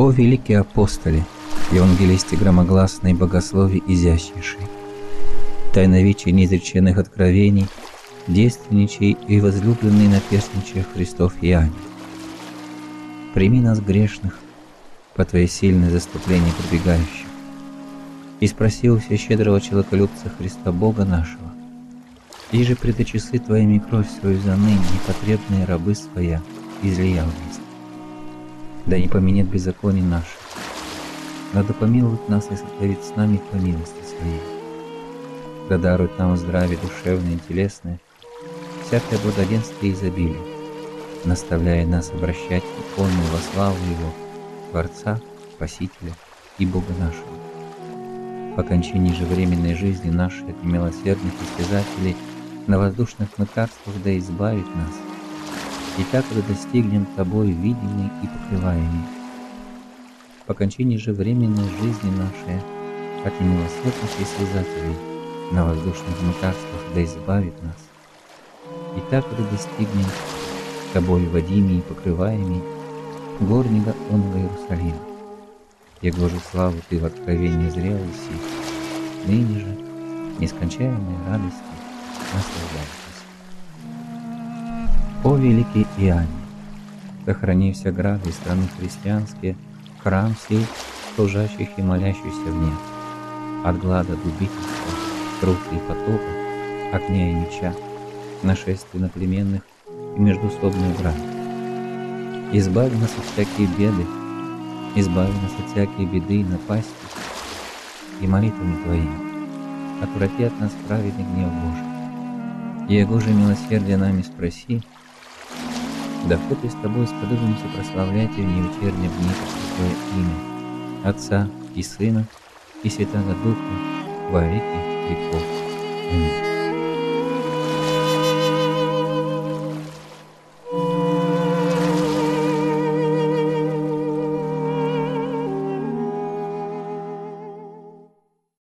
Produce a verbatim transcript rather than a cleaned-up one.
О великие апостоли, евангелисты громогласные, богословие изящнейшие, тайновичие неизреченных откровений, действенничай и возлюбленный наперстничай Христов Иоанне. Прими нас грешных по Твоей сильной заступлении прибегающих, и спроси у всещедрого человеколюбца Христа Бога нашего, и же пред часы Твоими кровь свою за ныне непотребные рабы Своя излиял вместе. Да не поменет беззаконий наших, но да помилует нас и сотворит с нами по милости Своей. Да дарует нам здравие душевное и телесное, всякое благоденствие и изобилие, наставляя нас обращать иконную во славу Его, Творца, Спасителя и Бога нашего. По кончине же временной жизни нашей от немилосердных истязателей на воздушных мытарствах да избавит нас, и так да достигнем Тобой видимой и покрываемой. По кончине же временной жизни нашей от немилосердных истязателей на воздушных мытарствах да избавит нас, и так да достигнем Тобой водимей и покрываемей горнего онного Иерусалима. Его же славу Ты в откровении зрелый си, ныне же нескончаемой радости наслаждаетесь. О великий Иоанне, сохрани все грады и страны христианские, храм сей, служащих и молящихся в ней, от глада губительства, труса и потопа, огня и меча, нашествий наплеменных и междусобной брани. Избави нас от всякие беды, избави нас от всякие беды и напасти, и молитвами Твоими отврати от нас праведный гнев Божий. И его же милосердие нами спроси, да вход и с Тобой сподобимся прославлять и в невечернем дни Твое имя, Отца и Сына и Святого Духа во веки веков. Аминь.